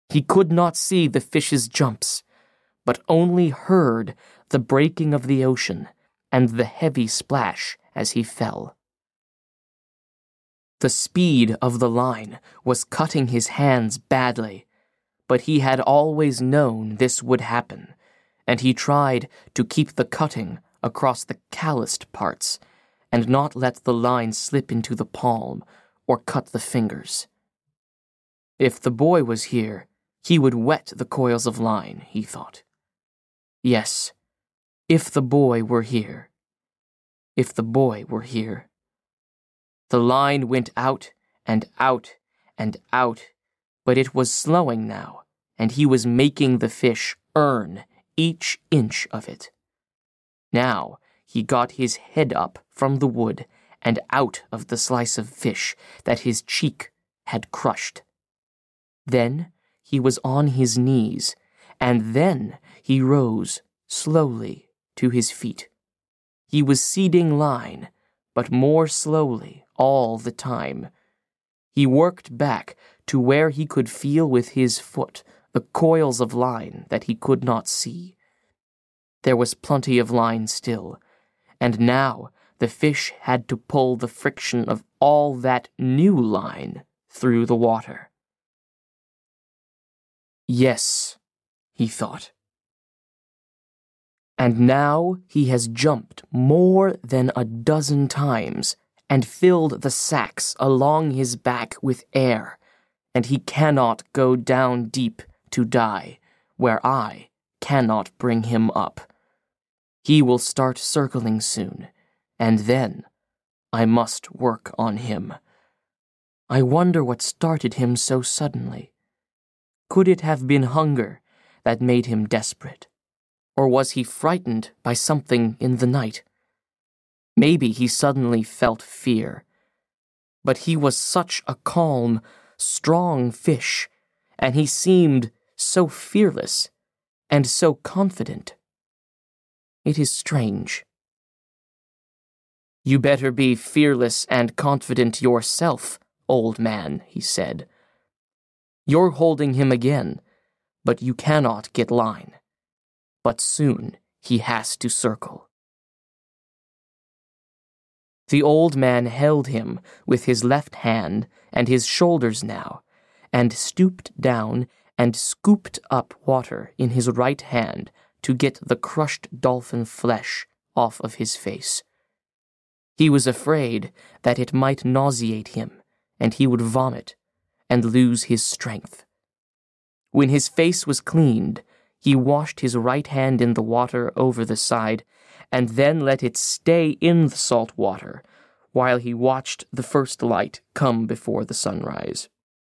He could not see the fish's jumps, but only heard the breaking of the ocean and the heavy splash as he fell. The speed of the line was cutting his hands badly, but he had always known this would happen, and he tried to keep the cutting across the calloused parts and not let the line slip into the palm or cut the fingers. If the boy was here, he would wet the coils of line, he thought. Yes, if the boy were here. If the boy were here. The line went out and out and out, but it was slowing now, and he was making the fish earn each inch of it. Now he got his head up from the wood and out of the slice of fish that his cheek had crushed. Then he was on his knees, and then he rose slowly to his feet. He was seeding line, but more slowly all the time. He worked back to where he could feel with his foot the coils of line that he could not see. There was plenty of line still, and now the fish had to pull the friction of all that new line through the water. Yes, he thought. And now he has jumped more than a dozen times and filled the sacks along his back with air, and he cannot go down deep to die, where I cannot bring him up. He will start circling soon, and then I must work on him. I wonder what started him so suddenly. Could it have been hunger that made him desperate? Or was he frightened by something in the night? Maybe he suddenly felt fear. But he was such a calm, strong fish, and he seemed so fearless and so confident. It is strange. You better be fearless and confident yourself, old man, he said. You're holding him again, but you cannot get line. But soon he has to circle. The old man held him with his left hand and his shoulders now, and stooped down and scooped up water in his right hand to get the crushed dolphin flesh off of his face. He was afraid that it might nauseate him, and he would vomit and lose his strength. When his face was cleaned, he washed his right hand in the water over the side, and then let it stay in the salt water while he watched the first light come before the sunrise.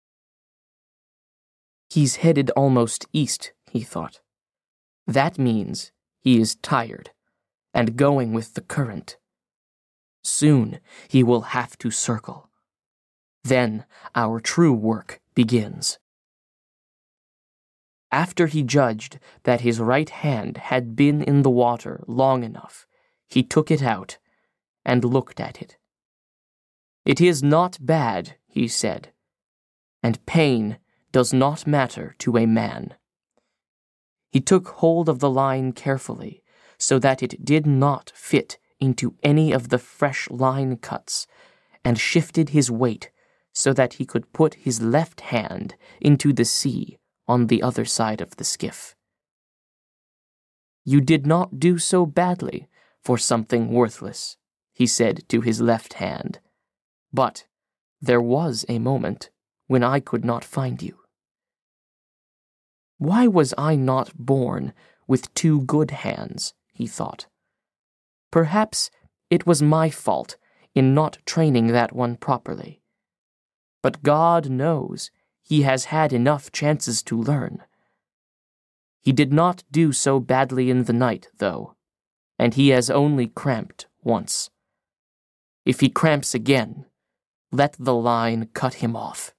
He's headed almost east, he thought. That means he is tired and going with the current. Soon he will have to circle. Then our true work begins. After he judged that his right hand had been in the water long enough, he took it out and looked at it. It is not bad, he said, and pain does not matter to a man. He took hold of the line carefully so that it did not fit into any of the fresh line cuts, and shifted his weight so that he could put his left hand into the sea on the other side of the skiff. You did not do so badly for something worthless, he said to his left hand, but there was a moment when I could not find you. Why was I not born with two good hands, he thought. Perhaps it was my fault in not training that one properly. But God knows he has had enough chances to learn. He did not do so badly in the night, though, and he has only cramped once. If he cramps again, let the line cut him off.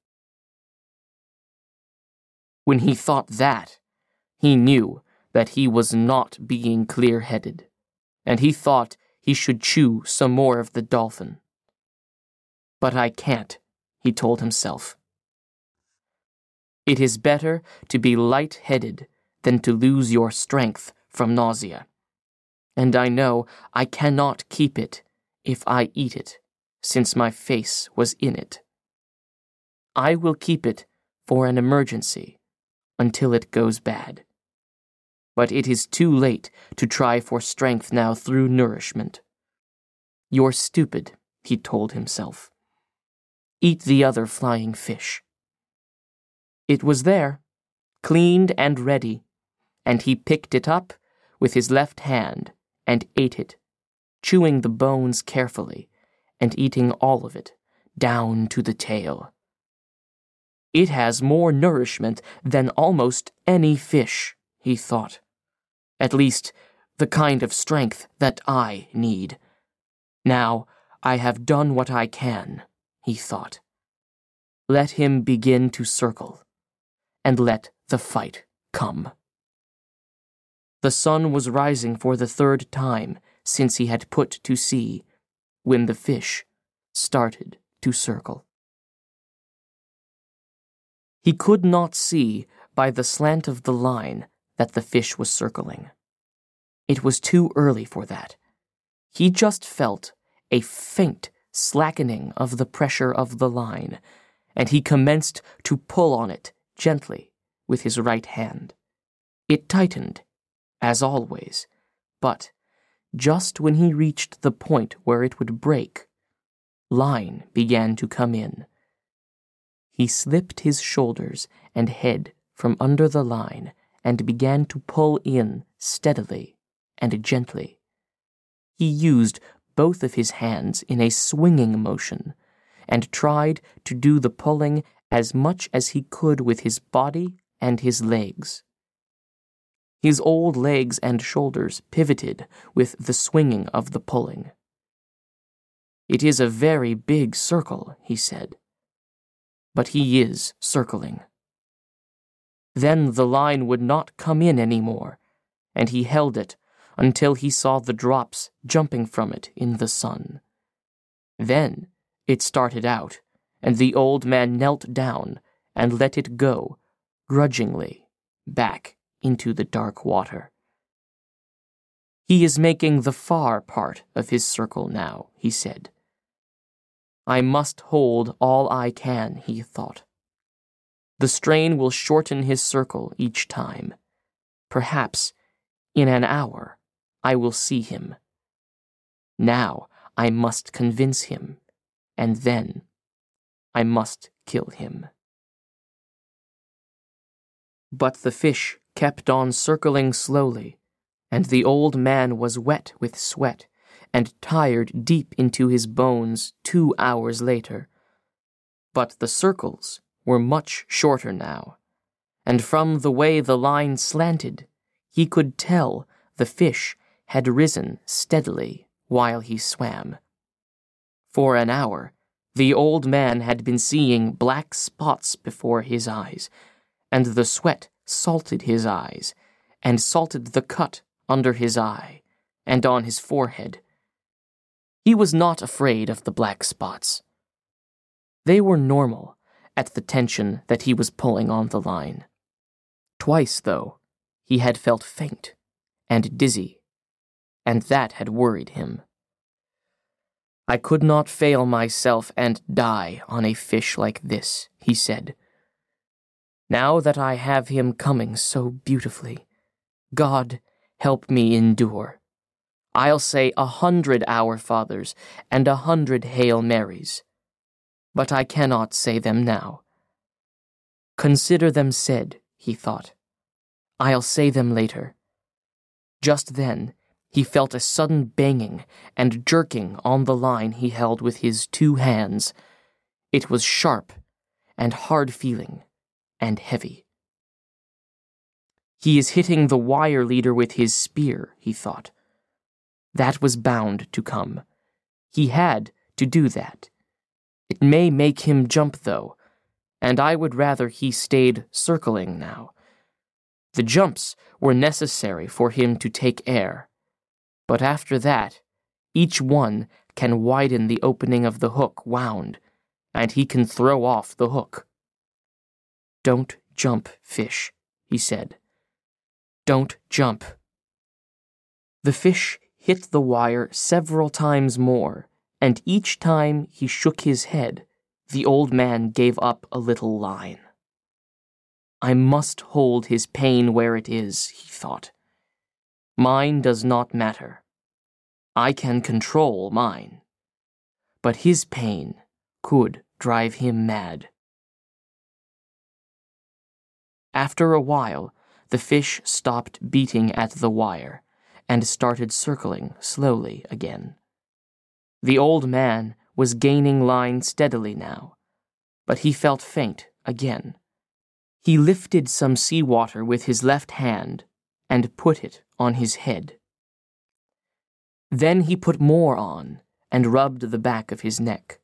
When he thought that, he knew that he was not being clear-headed, and he thought he should chew some more of the dolphin. But I can't, he told himself. It is better to be light-headed than to lose your strength from nausea. And I know I cannot keep it if I eat it, since my face was in it. I will keep it for an emergency until it goes bad. But it is too late to try for strength now through nourishment. You're stupid, he told himself. Eat the other flying fish. It was there, cleaned and ready, and he picked it up with his left hand and ate it, chewing the bones carefully and eating all of it down to the tail. It has more nourishment than almost any fish, he thought. At least, the kind of strength that I need. Now, I have done what I can, he thought. Let him begin to circle, and let the fight come. The sun was rising for the third time since he had put to sea, when the fish started to circle. He could not see by the slant of the line that the fish was circling. It was too early for that. He just felt a faint slackening of the pressure of the line, and he commenced to pull on it gently with his right hand. It tightened, as always, but just when he reached the point where it would break, line began to come in. He slipped his shoulders and head from under the line and began to pull in steadily and gently. He used both of his hands in a swinging motion and tried to do the pulling as much as he could with his body and his legs. His old legs and shoulders pivoted with the swinging of the pulling. It is a very big circle, he said. But he is circling. Then the line would not come in any more, and he held it until he saw the drops jumping from it in the sun. Then it started out, and the old man knelt down and let it go, grudgingly, back into the dark water. He is making the far part of his circle now, he said. I must hold all I can, he thought. The strain will shorten his circle each time. Perhaps, in an hour, I will see him. Now I must convince him, and then I must kill him. But the fish kept on circling slowly, and the old man was wet with sweat and tired deep into his bones 2 hours later. But the circles were much shorter now, and from the way the line slanted, he could tell the fish had risen steadily while he swam. For an hour, the old man had been seeing black spots before his eyes, and the sweat salted his eyes, and salted the cut under his eye, and on his forehead. He was not afraid of the black spots. They were normal at the tension that he was pulling on the line. Twice, though, he had felt faint and dizzy, and that had worried him. I could not fail myself and die on a fish like this, he said. Now that I have him coming so beautifully, God, help me endure. I'll say 100 Our Fathers and 100 Hail Marys, but I cannot say them now. Consider them said, he thought. I'll say them later. Just then, he felt a sudden banging and jerking on the line he held with his 2 hands. It was sharp and hard-feeling and heavy. He is hitting the wire leader with his spear, he thought. That was bound to come. He had to do that. It may make him jump, though, and I would rather he stayed circling now. The jumps were necessary for him to take air, but after that, each one can widen the opening of the hook wound, and he can throw off the hook. Don't jump, fish," he said. "Don't jump." The fish hit the wire several times more, and each time he shook his head, the old man gave up a little line. "I must hold his pain where it is," he thought. "Mine does not matter. I can control mine. But his pain could drive him mad." After a while, the fish stopped beating at the wire and started circling slowly again. The old man was gaining line steadily now, but he felt faint again. He lifted some seawater with his left hand and put it on his head. Then he put more on and rubbed the back of his neck.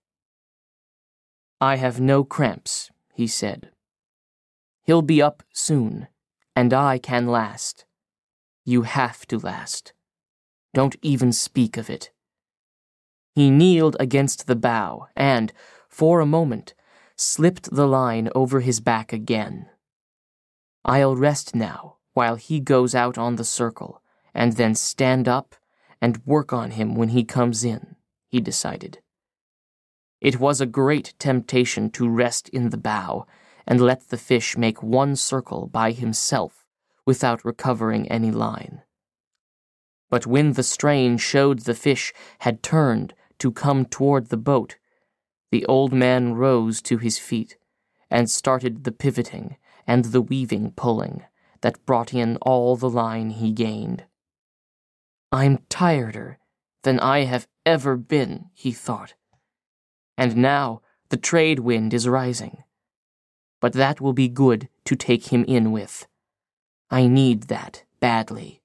"I have no cramps," he said. "He'll be up soon, and I can last. You have to last. Don't even speak of it." He kneeled against the bow and, for a moment, slipped the line over his back again. "I'll rest now while he goes out on the circle, and then stand up and work on him when he comes in," he decided. It was a great temptation to rest in the bow and let the fish make one circle by himself without recovering any line. But when the strain showed the fish had turned to come toward the boat, the old man rose to his feet and started the pivoting and the weaving pulling that brought in all the line he gained. "I'm tireder than I have ever been," he thought. "And now the trade wind is rising. But that will be good to take him in with. I need that badly."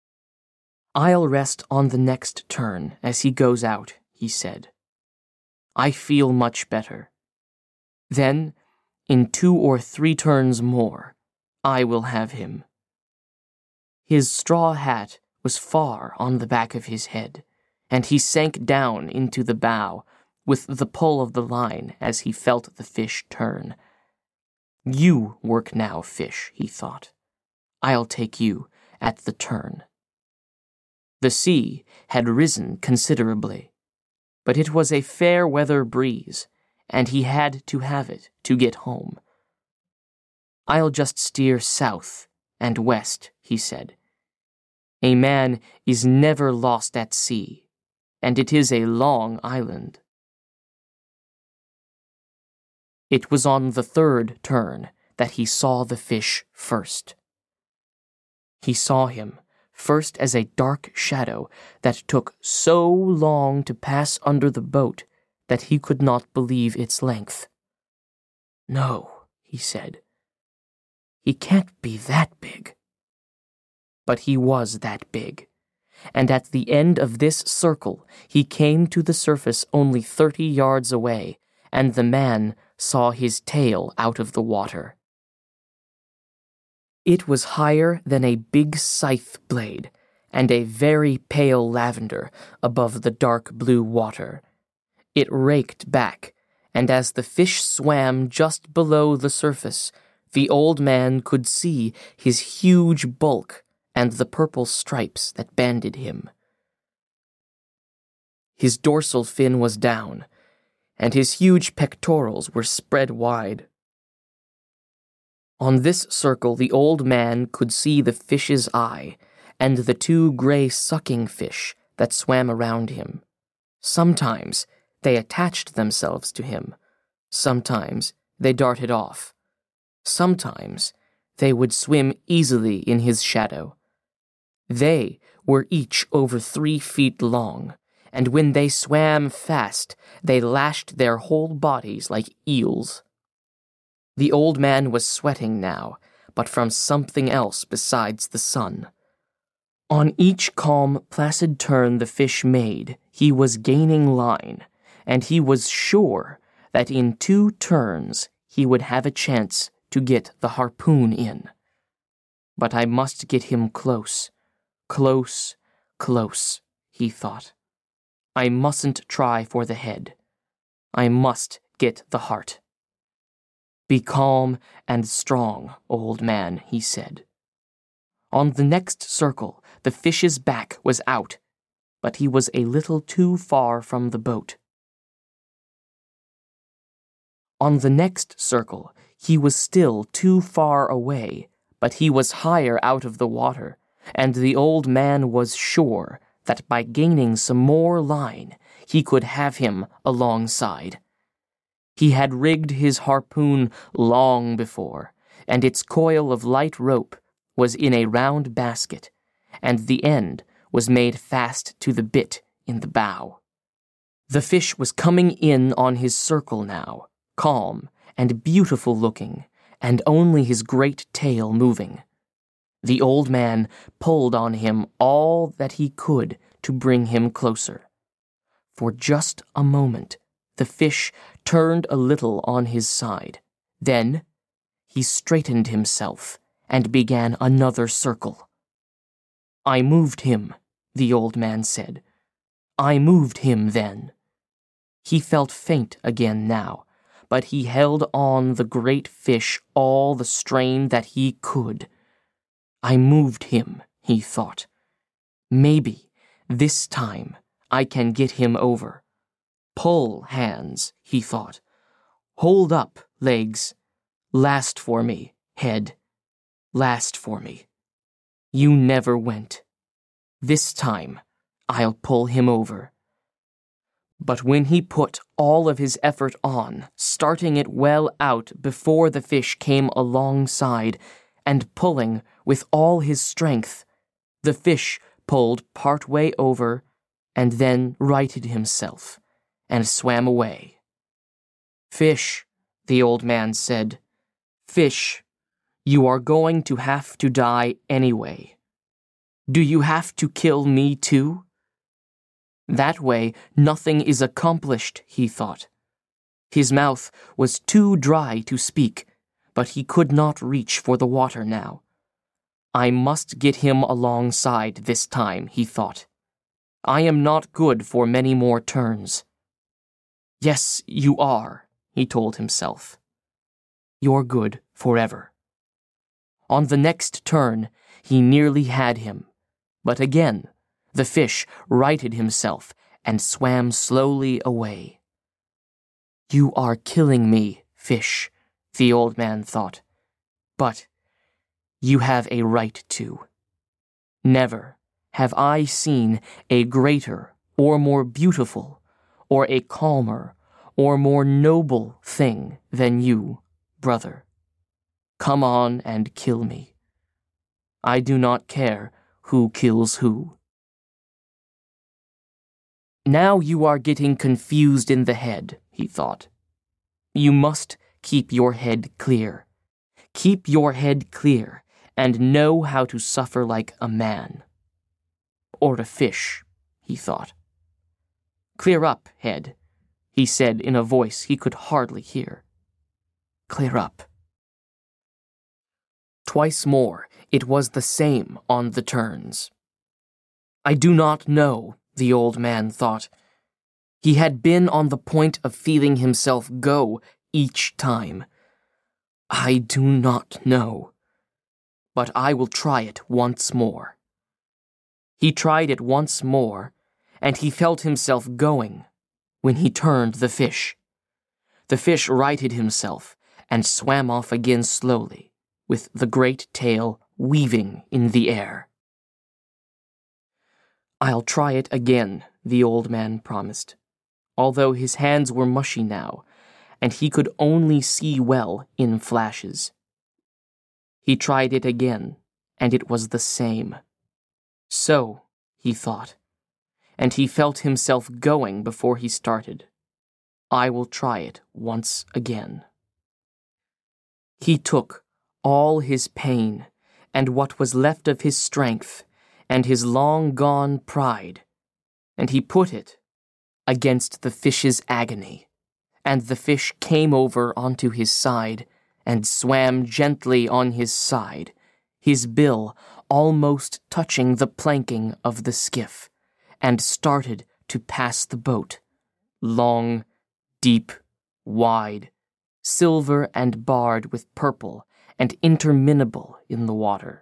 "I'll rest on the next turn as he goes out," he said. "I feel much better. Then, in 2 or 3 turns more, I will have him." His straw hat was far on the back of his head, and he sank down into the bow with the pull of the line as he felt the fish turn. "You work now, fish," he thought. "I'll take you at the turn." The sea had risen considerably, but it was a fair weather breeze, and he had to have it to get home. "I'll just steer south and west," he said. "A man is never lost at sea, and it is a long island." It was on the 3rd turn that he saw the fish first. He saw him first as a dark shadow that took so long to pass under the boat that he could not believe its length. "No," he said. "He can't be that big." But he was that big, and at the end of this circle he came to the surface only 30 yards away, and the man saw his tail out of the water. It was higher than a big scythe blade, and a very pale lavender above the dark blue water. It raked back, and as the fish swam just below the surface, the old man could see his huge bulk and the purple stripes that banded him. His dorsal fin was down, and his huge pectorals were spread wide. On this circle the old man could see the fish's eye and the 2 gray sucking fish that swam around him. Sometimes they attached themselves to him. Sometimes they darted off. Sometimes they would swim easily in his shadow. They were each over 3 feet long, and when they swam fast, they lashed their whole bodies like eels. The old man was sweating now, but from something else besides the sun. On each calm, placid turn the fish made, he was gaining line, and he was sure that in 2 turns he would have a chance to get the harpoon in. But I must get him close, close, close, he thought. I mustn't try for the head. I must get the heart. "Be calm and strong, old man," he said. On the next circle, the fish's back was out, but he was a little too far from the boat. On the next circle, he was still too far away, but he was higher out of the water, and the old man was sure that by gaining some more line, he could have him alongside. He had rigged his harpoon long before, and its coil of light rope was in a round basket, and the end was made fast to the bit in the bow. The fish was coming in on his circle now, calm and beautiful looking, and only his great tail moving. The old man pulled on him all that he could to bring him closer. For just a moment, the fish turned a little on his side. Then he straightened himself and began another circle. "I moved him," the old man said. "I moved him then." He felt faint again now, but he held on the great fish all the strain that he could. "I moved him," he thought. "Maybe this time I can get him over. Pull, hands," he thought. "Hold up, legs. Last for me, head. Last for me. You never went. This time I'll pull him over." But when he put all of his effort on, starting it well out before the fish came alongside, and pulling with all his strength, the fish pulled part way over and then righted himself and swam away. "Fish," the old man said, "fish, you are going to have to die anyway. Do you have to kill me too?" That way, nothing is accomplished, he thought. His mouth was too dry to speak, but he could not reach for the water now. "I must get him alongside this time," he thought. "I am not good for many more turns." "Yes, you are," he told himself. "You're good forever." On the next turn, he nearly had him, but again, the fish righted himself and swam slowly away. "You are killing me, fish," the old man thought, "but you have a right to. Never have I seen a greater or more beautiful or a calmer or more noble thing than you, brother. Come on and kill me. I do not care who kills who." "Now you are getting confused in the head," he thought. "You must keep your head clear. Keep your head clear and know how to suffer like a man. Or a fish," he thought. "Clear up, head," he said in a voice he could hardly hear. "Clear up." Twice more, it was the same on the turns. "I do not know," the old man thought. He had been on the point of feeling himself go each time. "I do not know. But I will try it once more." He tried it once more, and he felt himself going when he turned the fish. The fish righted himself and swam off again slowly, with the great tail weaving in the air. "I'll try it again," the old man promised, although his hands were mushy now, and he could only see well in flashes. He tried it again, and it was the same. So, he thought, and he felt himself going before he started. "I will try it once again." He took all his pain, and what was left of his strength, and his long-gone pride, and he put it against the fish's agony, and the fish came over onto his side and swam gently on his side, his bill almost touching the planking of the skiff, and started to pass the boat, long, deep, wide, silver and barred with purple and interminable in the water.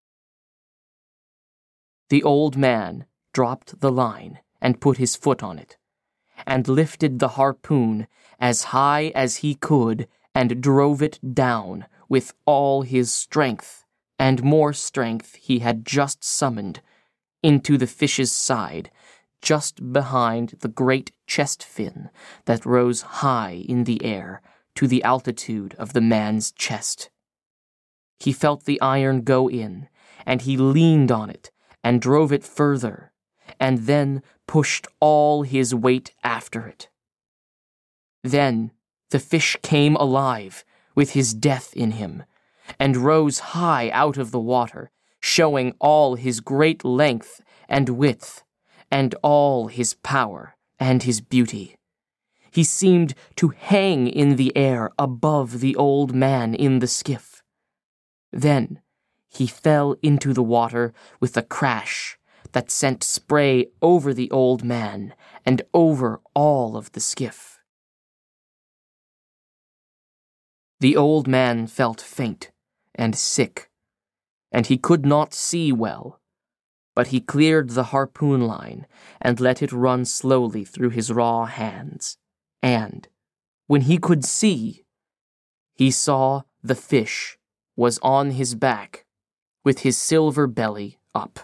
The old man dropped the line and put his foot on it, and lifted the harpoon as high as he could and drove it down with all his strength, and more strength he had just summoned, into the fish's side, just behind the great chest fin that rose high in the air to the altitude of the man's chest. He felt the iron go in, and he leaned on it and drove it further, and then pushed all his weight after it. Then the fish came alive with his death in him, and rose high out of the water, showing all his great length and width, and all his power and his beauty. He seemed to hang in the air above the old man in the skiff. Then he fell into the water with a crash that sent spray over the old man and over all of the skiff. The old man felt faint and sick, and he could not see well, but he cleared the harpoon line and let it run slowly through his raw hands, and, when he could see, he saw the fish was on his back, with his silver belly up.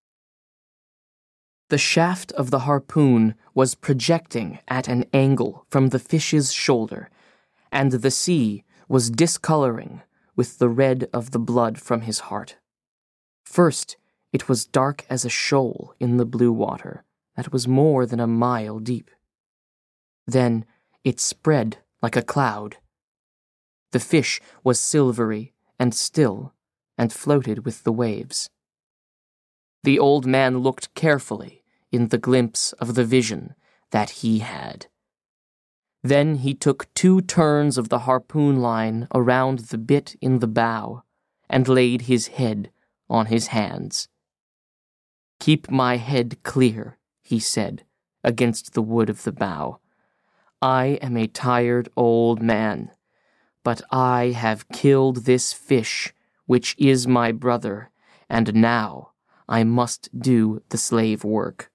The shaft of the harpoon was projecting at an angle from the fish's shoulder, and the sea was discoloring with the red of the blood from his heart. First, it was dark as a shoal in the blue water that was more than a mile deep. Then it spread like a cloud. The fish was silvery and still, and floated with the waves. The old man looked carefully in the glimpse of the vision that he had. Then he took 2 turns of the harpoon line around the bit in the bow, and laid his head on his hands. "Keep my head clear," he said, against the wood of the bow. "I am a tired old man, but I have killed this fish, which is my brother, and now I must do the slave work.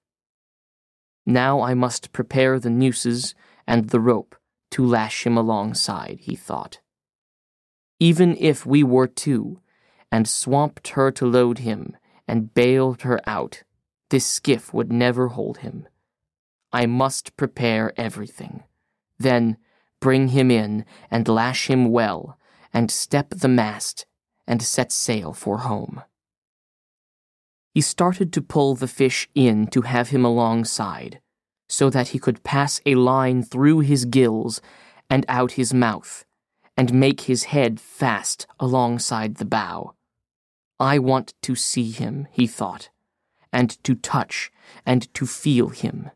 Now I must prepare the nooses and the rope to lash him alongside," he thought. "Even if we were 2, and swamped her to load him, and bailed her out, this skiff would never hold him. I must prepare everything. Then bring him in, and lash him well, and step the mast, and set sail for home." He started to pull the fish in to have him alongside, so that he could pass a line through his gills and out his mouth, and make his head fast alongside the bow. "I want to see him," he thought, "and to touch and to feel him.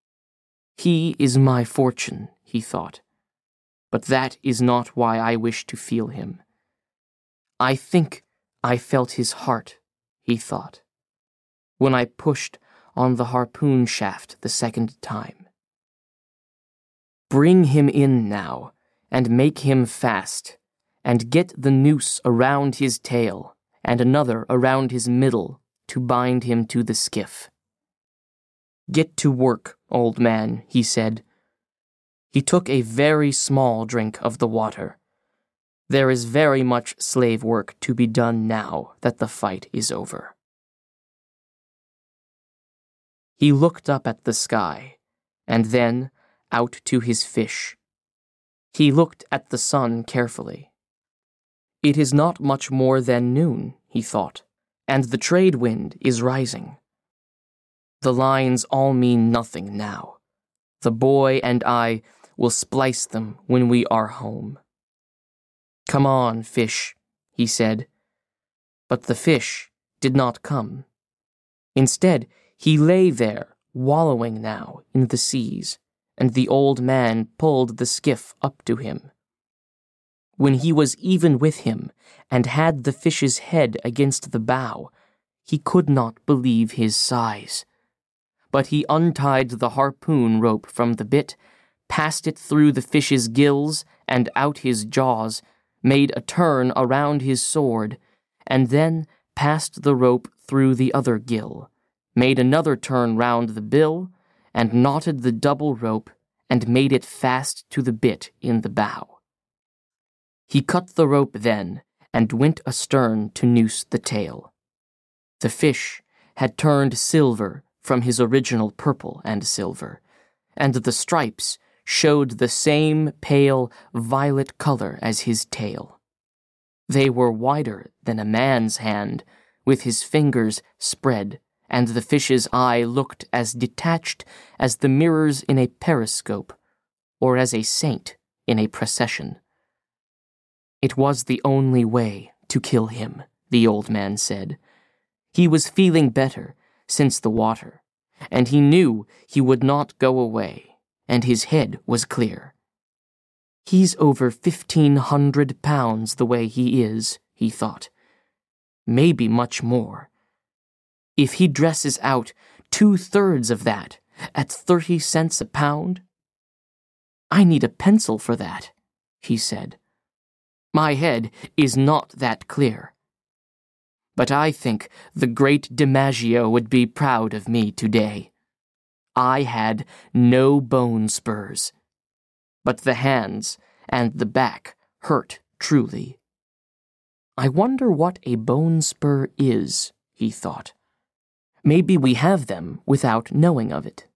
He is my fortune," he thought, "but that is not why I wish to feel him. I think I felt his heart," he thought, "when I pushed on the harpoon shaft the 2nd time. Bring him in now, and make him fast, and get the noose around his tail, and another around his middle, to bind him to the skiff." "Get to work, old man," he said. He took a very small drink of the water. "There is very much slave work to be done now that the fight is over." He looked up at the sky, and then out to his fish. He looked at the sun carefully. "It is not much more than noon," he thought, "and the trade wind is rising. The lines all mean nothing now. The boy and I will splice them when we are home." "Come on, fish," he said. But the fish did not come. Instead, he lay there, wallowing now in the seas, and the old man pulled the skiff up to him. When he was even with him, and had the fish's head against the bow, he could not believe his size. But he untied the harpoon rope from the bit, passed it through the fish's gills, and out his jaws, made a turn around his sword, and then passed the rope through the other gill, made another turn round the bill, and knotted the double rope and made it fast to the bit in the bow. He cut the rope then and went astern to noose the tail. The fish had turned silver from his original purple and silver, and the stripes showed the same pale violet color as his tail. They were wider than a man's hand, with his fingers spread, and the fish's eye looked as detached as the mirrors in a periscope, or as a saint in a procession. It was the only way to kill him, the old man said. He was feeling better since the water, and he knew he would not go away, and his head was clear. He's over 1,500 pounds the way he is, he thought. Maybe much more. If he dresses out 2/3 of that at 30 cents a pound? I need a pencil for that, he said. My head is not that clear. But I think the great DiMaggio would be proud of me today. I had no bone spurs, but the hands and the back hurt truly. I wonder what a bone spur is, he thought. Maybe we have them without knowing of it.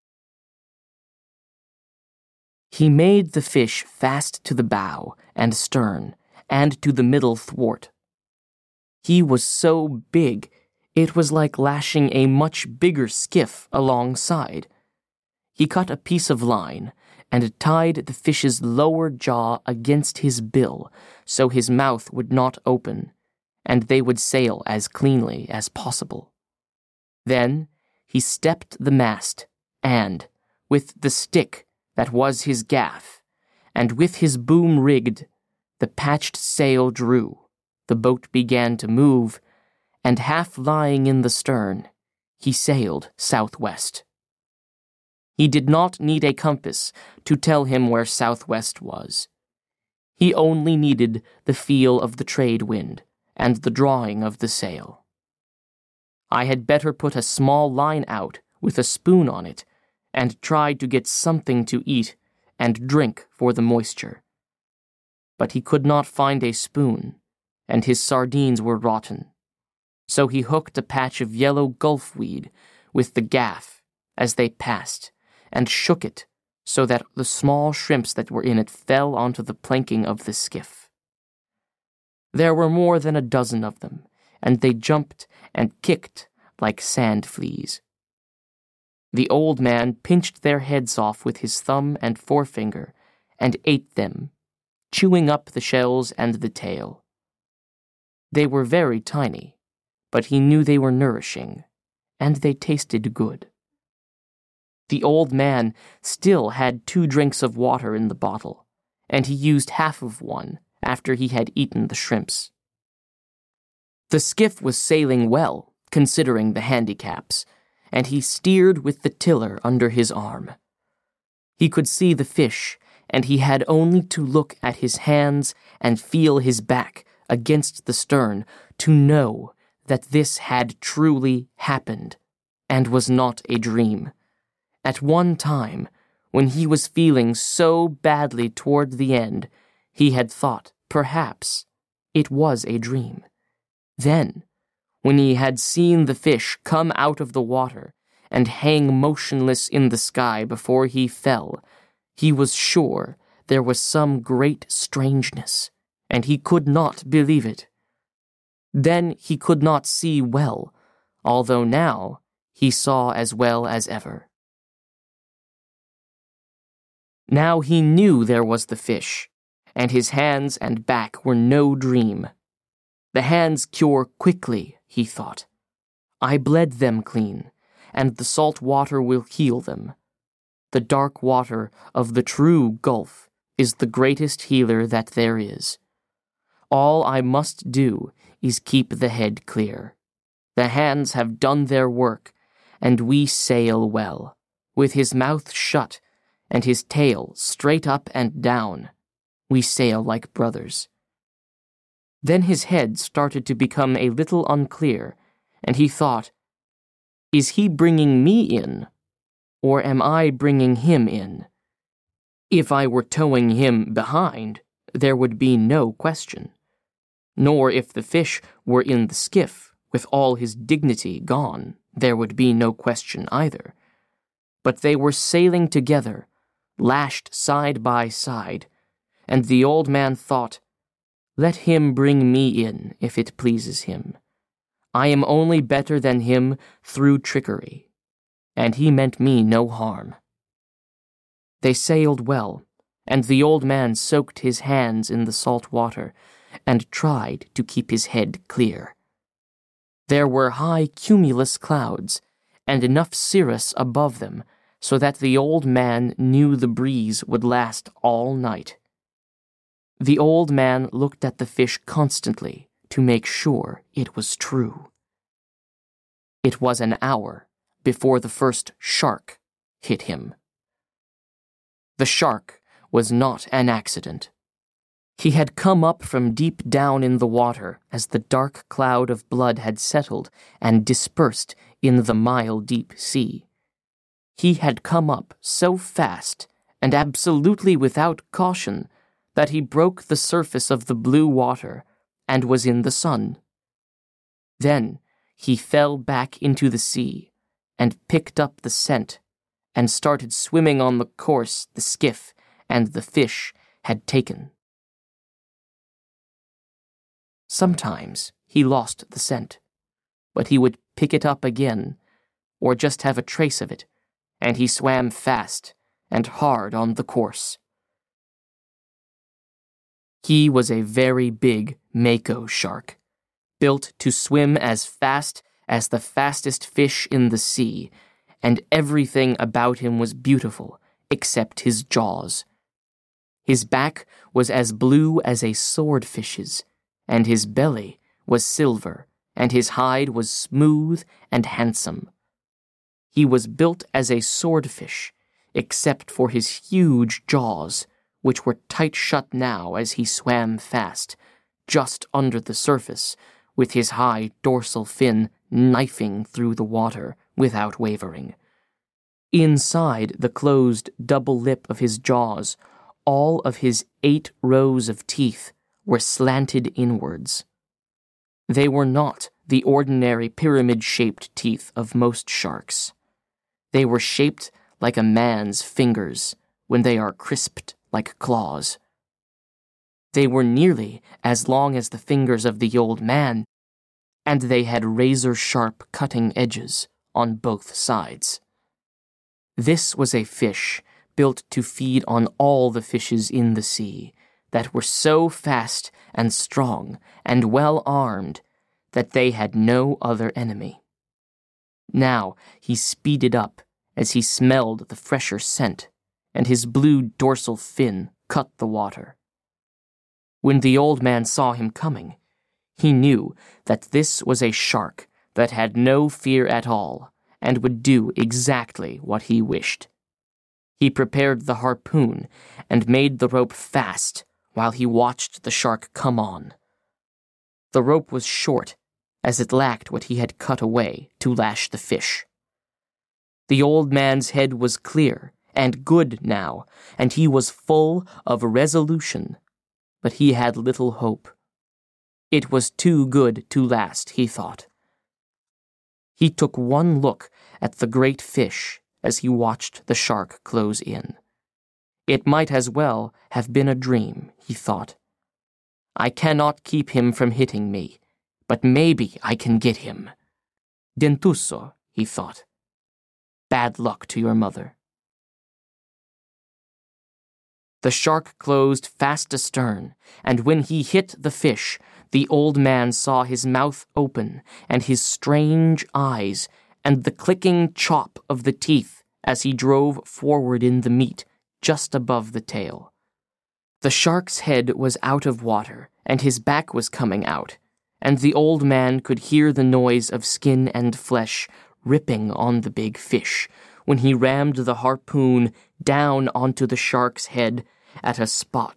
He made the fish fast to the bow and stern and to the middle thwart. He was so big, it was like lashing a much bigger skiff alongside. He cut a piece of line and tied the fish's lower jaw against his bill so his mouth would not open, and they would sail as cleanly as possible. Then he stepped the mast, and, with the stick that was his gaff, and with his boom rigged, the patched sail drew, the boat began to move, and half lying in the stern, he sailed southwest. He did not need a compass to tell him where southwest was. He only needed the feel of the trade wind and the drawing of the sail. I had better put a small line out with a spoon on it and try to get something to eat and drink for the moisture. But he could not find a spoon, and his sardines were rotten. So he hooked a patch of yellow gulfweed with the gaff as they passed, and shook it so that the small shrimps that were in it fell onto the planking of the skiff. There were more than a dozen of them, and they jumped and kicked like sand fleas. The old man pinched their heads off with his thumb and forefinger and ate them, chewing up the shells and the tail. They were very tiny, but he knew they were nourishing, and they tasted good. The old man still had 2 drinks of water in the bottle, and he used half of one after he had eaten the shrimps. The skiff was sailing well, considering the handicaps, and he steered with the tiller under his arm. He could see the fish, and he had only to look at his hands and feel his back against the stern to know that this had truly happened, and was not a dream. At one time, when he was feeling so badly toward the end, he had thought, perhaps, it was a dream. Then, when he had seen the fish come out of the water and hang motionless in the sky before he fell, he was sure there was some great strangeness, and he could not believe it. Then he could not see well, although now he saw as well as ever. Now he knew there was the fish, and his hands and back were no dream. The hands cure quickly, he thought. I bled them clean, and the salt water will heal them. The dark water of the true Gulf is the greatest healer that there is. All I must do is keep the head clear. The hands have done their work, and we sail well, with his mouth shut and his tail straight up and down. We sail like brothers." Then his head started to become a little unclear, and he thought, "Is he bringing me in, or am I bringing him in? If I were towing him behind, there would be no question. Nor if the fish were in the skiff, with all his dignity gone, there would be no question either. But they were sailing together, lashed side by side, and the old man thought, 'Let him bring me in, if it pleases him. I am only better than him through trickery, and he meant me no harm.' They sailed well, and the old man soaked his hands in the salt water and tried to keep his head clear. There were high cumulus clouds, and enough cirrus above them so that the old man knew the breeze would last all night. The old man looked at the fish constantly to make sure it was true. It was an hour before the first shark hit him. The shark was not an accident. He had come up from deep down in the water as the dark cloud of blood had settled and dispersed in the mile-deep sea. He had come up so fast and absolutely without caution that he broke the surface of the blue water and was in the sun. Then he fell back into the sea and picked up the scent and started swimming on the course the skiff and the fish had taken. Sometimes he lost the scent, but he would pick it up again, or just have a trace of it, and he swam fast and hard on the course. He was a very big mako shark, built to swim as fast as the fastest fish in the sea, and everything about him was beautiful except his jaws. His back was as blue as a swordfish's, and his belly was silver, and his hide was smooth and handsome. He was built as a swordfish, except for his huge jaws, which were tight shut now as he swam fast, just under the surface, with his high dorsal fin knifing through the water without wavering. Inside the closed double lip of his jaws, all of his 8 rows of teeth were slanted inwards. They were not the ordinary pyramid-shaped teeth of most sharks. They were shaped like a man's fingers when they are crisped like claws. They were nearly as long as the fingers of the old man, and they had razor-sharp cutting edges on both sides. This was a fish built to feed on all the fishes in the sea, that were so fast and strong and well armed that they had no other enemy. Now he speeded up as he smelled the fresher scent, and his blue dorsal fin cut the water. When the old man saw him coming, he knew that this was a shark that had no fear at all and would do exactly what he wished. He prepared the harpoon and made the rope fast while he watched the shark come on. The rope was short, as it lacked what he had cut away to lash the fish. The old man's head was clear and good now, and he was full of resolution, but he had little hope. It was too good to last, he thought. He took one look at the great fish as he watched the shark close in. It might as well have been a dream, he thought. I cannot keep him from hitting me, but maybe I can get him. Dentuso, he thought. Bad luck to your mother. The shark closed fast astern, and when he hit the fish, the old man saw his mouth open and his strange eyes and the clicking chop of the teeth as he drove forward in the meat just above the tail. The shark's head was out of water, and his back was coming out, and the old man could hear the noise of skin and flesh ripping on the big fish when he rammed the harpoon down onto the shark's head at a spot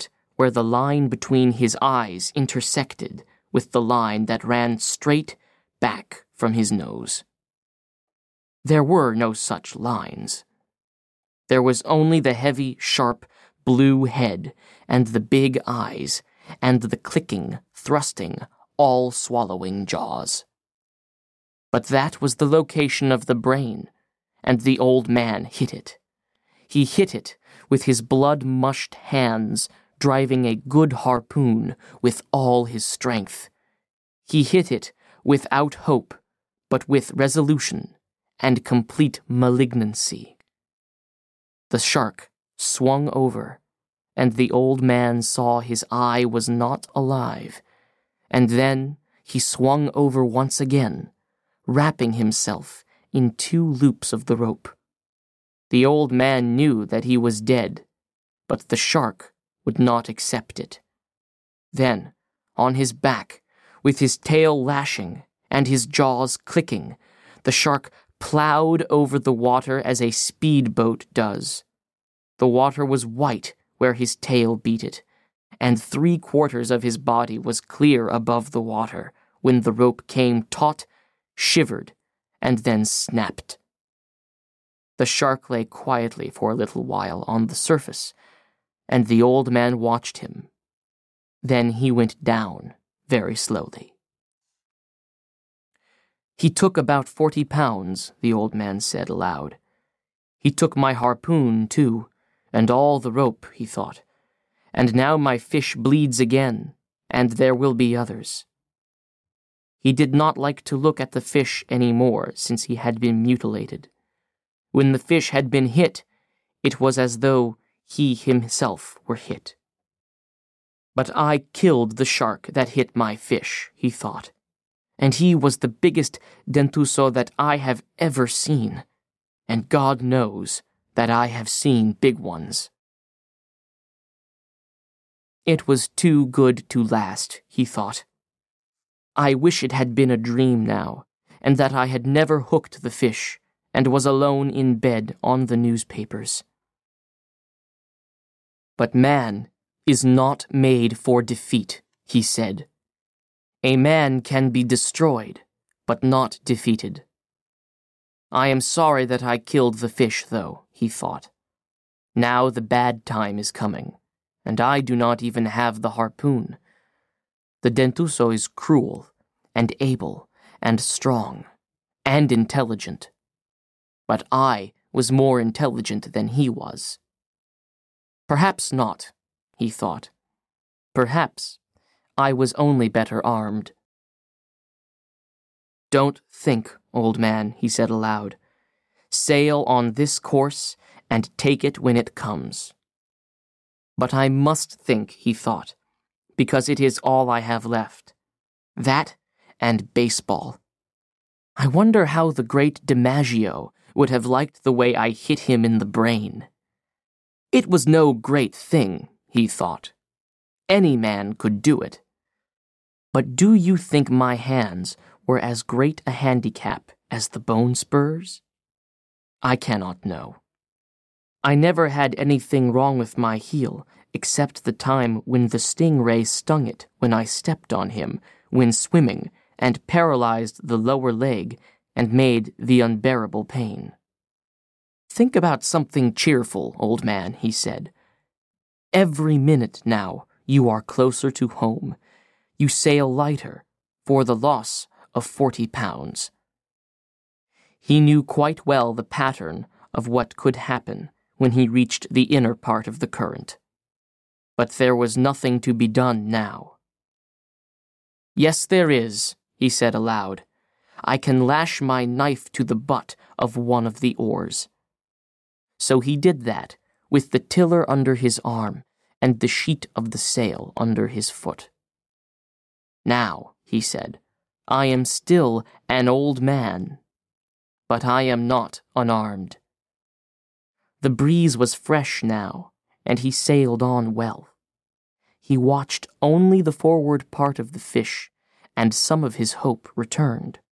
where the line between his eyes intersected with the line that ran straight back from his nose. There were no such lines. There was only the heavy, sharp, blue head, and the big eyes, and the clicking, thrusting, all-swallowing jaws. But that was the location of the brain, and the old man hit it. He hit it with his blood-mushed hands, driving a good harpoon with all his strength. He hit it without hope, but with resolution and complete malignancy. The shark swung over, and the old man saw his eye was not alive, and then he swung over once again, wrapping himself in 2 loops of the rope. The old man knew that he was dead, but the shark would not accept it. Then, on his back, with his tail lashing and his jaws clicking, the shark plowed over the water as a speedboat does. The water was white where his tail beat it, and 3/4 of his body was clear above the water when the rope came taut, shivered, and then snapped. The shark lay quietly for a little while on the surface, and the old man watched him. Then he went down very slowly. "He took about 40 pounds, the old man said aloud. He took my harpoon, too, and all the rope, he thought. And now my fish bleeds again, and there will be others." He did not like to look at the fish any more since he had been mutilated. When the fish had been hit, it was as though he himself were hit. "But I killed the shark that hit my fish," he thought, "and he was the biggest dentuso that I have ever seen, and God knows that I have seen big ones." It was too good to last, he thought. I wish it had been a dream now, and that I had never hooked the fish, and was alone in bed on the newspapers. "But man is not made for defeat," he said. "A man can be destroyed, but not defeated. I am sorry that I killed the fish, though," he thought. "Now the bad time is coming, and I do not even have the harpoon. The dentuso is cruel, and able, and strong, and intelligent. But I was more intelligent than he was. Perhaps not, he thought. Perhaps I was only better armed." "Don't think, old man," he said aloud. "Sail on this course and take it when it comes." "But I must think," he thought, "because it is all I have left. That and baseball. I wonder how the great DiMaggio would have liked the way I hit him in the brain." It was no great thing, he thought. Any man could do it. But do you think my hands were as great a handicap as the bone spurs? I cannot know. I never had anything wrong with my heel except the time when the stingray stung it when I stepped on him when swimming and paralyzed the lower leg and made the unbearable pain. "Think about something cheerful, old man," he said. "Every minute now you are closer to home. You sail lighter, for the loss of 40 pounds. He knew quite well the pattern of what could happen when he reached the inner part of the current. But there was nothing to be done now. "Yes, there is," he said aloud. "I can lash my knife to the butt of one of the oars." So he did that, with the tiller under his arm and the sheet of the sail under his foot. "Now," he said, "I am still an old man, but I am not unarmed." The breeze was fresh now, and he sailed on well. He watched only the forward part of the fish, and some of his hope returned.